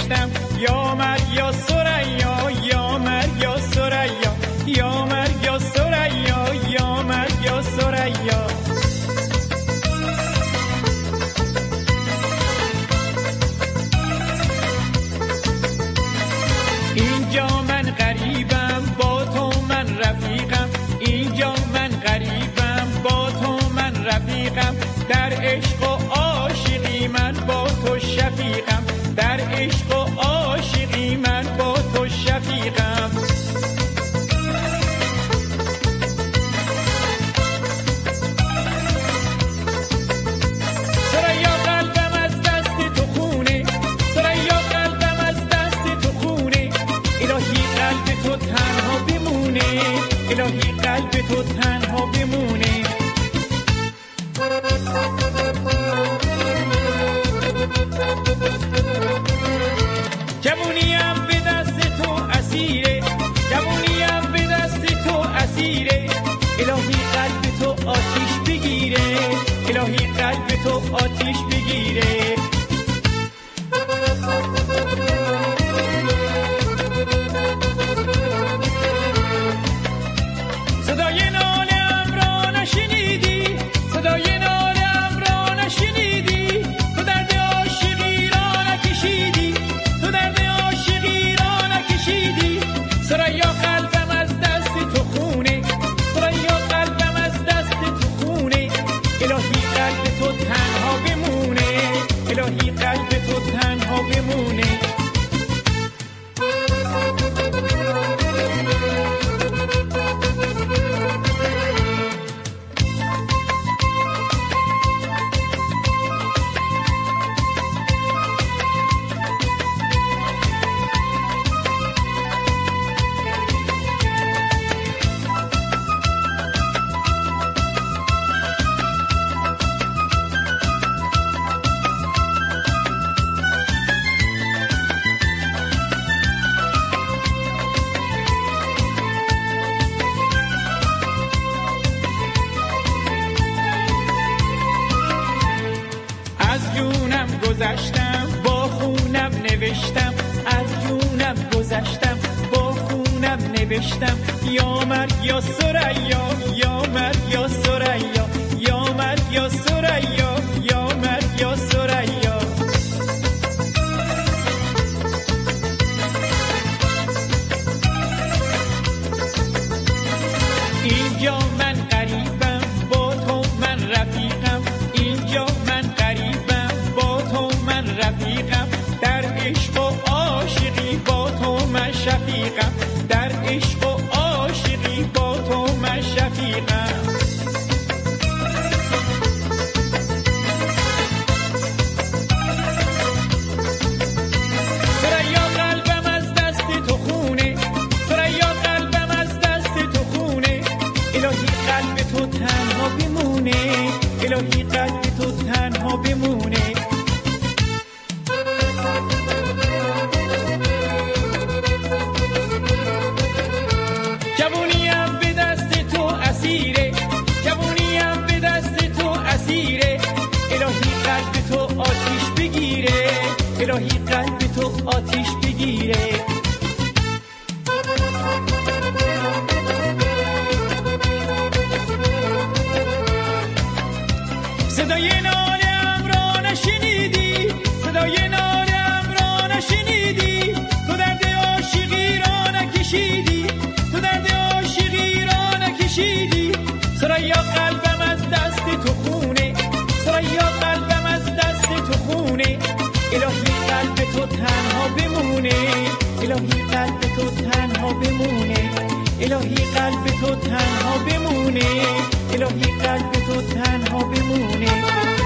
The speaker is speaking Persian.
نوشتم یا مریا ثریا یا مریا ثریا یا مریا ثریا یا مریا ثریا. اینجا من غریبم با تو من رفیقم، اینجا من غریبم با تو من رفیقم، در عشق و عاشقی من با تو شفیقم، در عشق و عاشقی من با تو شفیقم. ثریا قلبم از دست تو خونه، ثریا قلبم از دست تو خونه، الهی قلب تو تنها بمونه، الهی قلب تو تنها بمونه. جوونیم به دست تو اسیره، جوونیم به دست تو اسیره، الهی قلب تو آتیش بگیره، الهی قلب تو آتیش بگیره. صدای ناله‌ام را نشنیدی، صدای ناله‌ام را نشنیدی، تو درد عاشقی را نکشیدی، تو درد عاشقی را نکشیدی. ثریا قلبم از دست تو خونه، ثریا قلبم از دست تو خونه، الهی قلب تو تنها بمونه، الهی قلب تو تنها بمونه. از جونم گذشتم با خونم نوشتم، از جونم گذشتم با خونم نوشتم، یا مریا ثریا یا مریا ثریا یا مریا ثریا یا مریا ثریا. اینجا من غریبم با تو من رفیقم، اینجا من غریبم با تو من رفیقم، در عشق و عاشقی با تو من شفیقم، در عشق و عاشقی با تو من شفیقم. ثریا قلبم از دست تو خونه، ثریا قلبم از دست تو خونه، الهی قلب تو تنها بمونه، الهی قلب تو تنها بمونه. جوونیم به دست تو اسیره، جوونیم به دست تو اسیره، الهی قلب تو آتیش بگیره، الهی قلب تو آتیش بگیره. صدای ناله‌ام را نشنیدی، صدای ناله‌ام را نشنیدی، تو درد عاشقی را نکشیدی، تو درد عاشقی را نکشیدی. ثریا قلبم از دست تو خونه، ثریا قلبم از دست تو خونه، الهی قلب تو تنها بمونه، الهی قلب تو تنها بمونه، الهی قلب تو تنها بمونه، الهی قلب تو تنها بمونه.